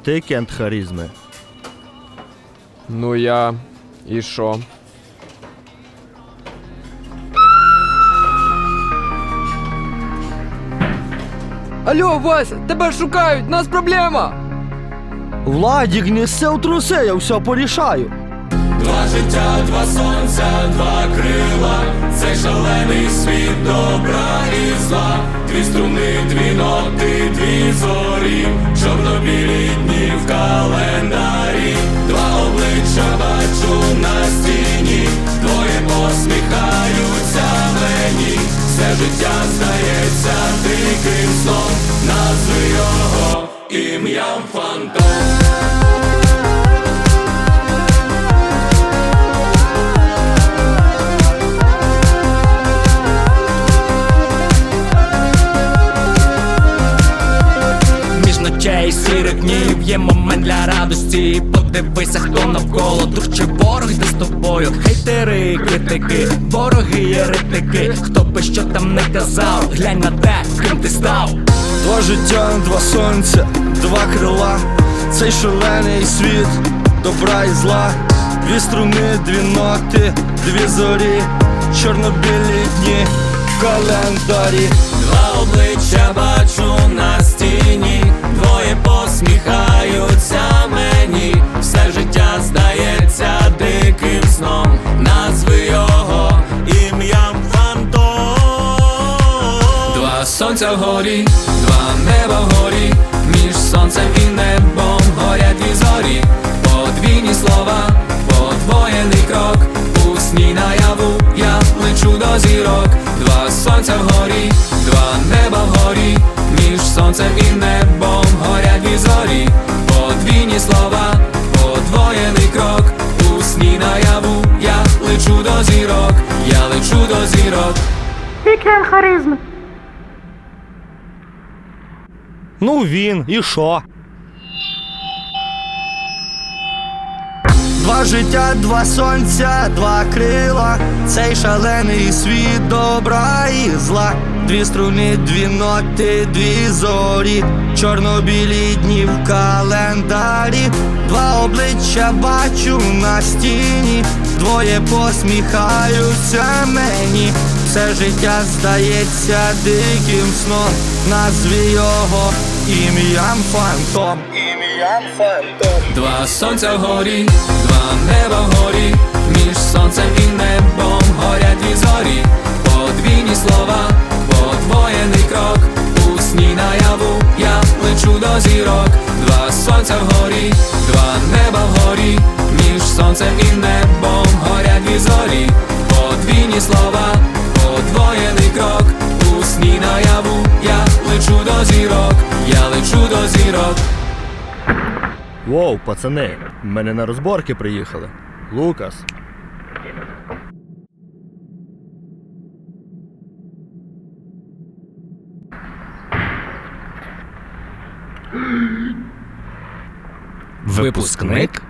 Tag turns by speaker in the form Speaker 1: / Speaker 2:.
Speaker 1: ти кент харизми.
Speaker 2: Ну я... І що? Алло, Вася, тебе шукають, нас проблема!
Speaker 1: Владік, неси в труси, я все порішаю.
Speaker 3: Два життя, два сонця, два крила, цей шалений світ добра і зла. Дві струни, дві ноти, дві зорі, чорно-білі дні в календарі. Два обличчя бачу на стіні, двоє посміхаються мені. Все життя здається диким сном, назви його ім'ям фантом.
Speaker 4: Ночей сірих днів є момент для радості. Подивися, хто навколо, друг чи ворог, де з тобою. Хейтери, критики, вороги, єретики. Хто би що там не казав, глянь на те, ким ти став.
Speaker 1: Два життя, два сонця, два крила, цей шалений світ добра і зла. Дві струни, дві ноти, дві зорі, чорно-білі дні в календарі.
Speaker 3: Два обличчя бачу на стіні, двоє посміхаються мені. Все життя здається диким сном, назви його ім'ям фантом. Два сонця вгорі, два неба вгорі, між сонцем і небом горять дві зорі. Подвійні слова, подвоєний крок, у сні наяву я лечу до зірок. Два сонця вгорі, два неба вгорі, між сонцем і небом горять дві зорі. Подвійні слова, подвоєний крок, у сні наяву я лечу до зірок, я лечу до зірок.
Speaker 5: Вікенд харизми.
Speaker 1: Ну він, і що? Два життя, два сонця, два крила, цей шалений світ добра і зла. Дві струни, дві ноти, дві зорі, чорно-білі дні в календарі. Два обличчя бачу на стіні, двоє посміхаються мені. Все життя здається диким сном, назві його ім'ям фантом. Ім'ям фантом.
Speaker 3: Два сонця вгорі, два неба вгорі, між сонцем і небом горять дві зорі. Подвійні слова, подвоєний крок, у сні наяву я лечу до зірок. Два сонця вгорі, два неба вгорі, між сонцем і небом горять дві зорі. Подвійні слова, подвоєний крок, у сні наяву я лечу до зірок, я лечу до зірок.
Speaker 1: Воу, пацани, мене на розборки приїхали. Лукас.
Speaker 4: Випускник